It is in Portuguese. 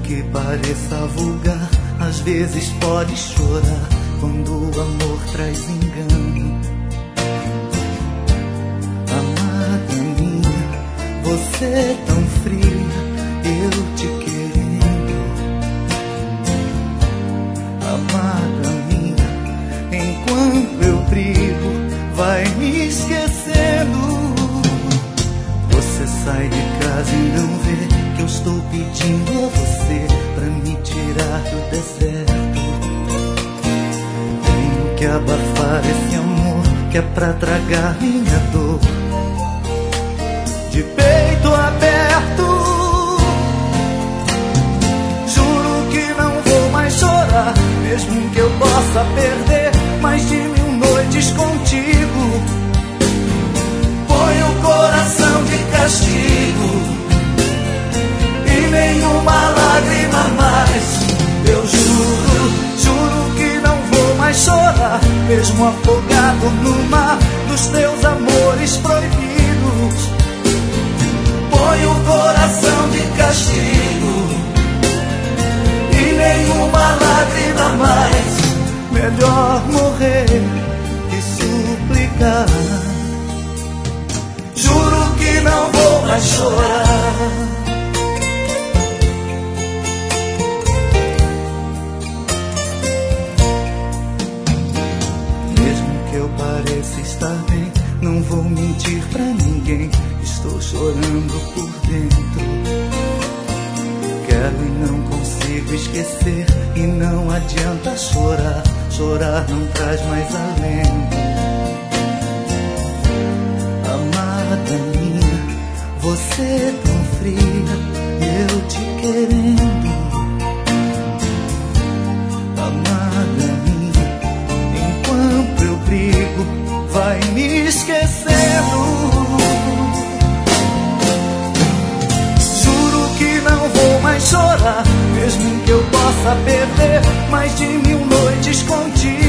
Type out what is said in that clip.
que pareça vulgar, às vezes pode chorar quando o amor traz engano. Amada minha, você é tão fria, eu te querendo. Amada minha, enquanto eu brigo, vai me esquecendo. Você sai de casa e não vê que eu estou pedindo a você pra me tirar do deserto. Tenho que abafar esse amor que é pra tragar minha dor. De peito aberto, juro que não vou mais chorar, mesmo que eu possa perder mais de 1000 noites contigo. Põe o coração de castigo e nenhuma lágrima mais. Eu juro que não vou mais chorar, mesmo afogado no mar dos teus amores proibidos. Põe o coração de castigo e nenhuma lágrima mais. Melhor morrer que suplicar. Juro que não vou mais chorar. Mesmo que eu pareça estar bem, não vou mentir pra ninguém, estou chorando por dentro. Quero e não consigo esquecer, e não adianta chorar, chorar não traz mais alento. Amada minha, você é tão fria, eu te querendo. Amada minha, enquanto eu brigo, vai me esquecendo. Juro que não vou mais chorar, mesmo que eu possa perder mais de 1000 noites contigo.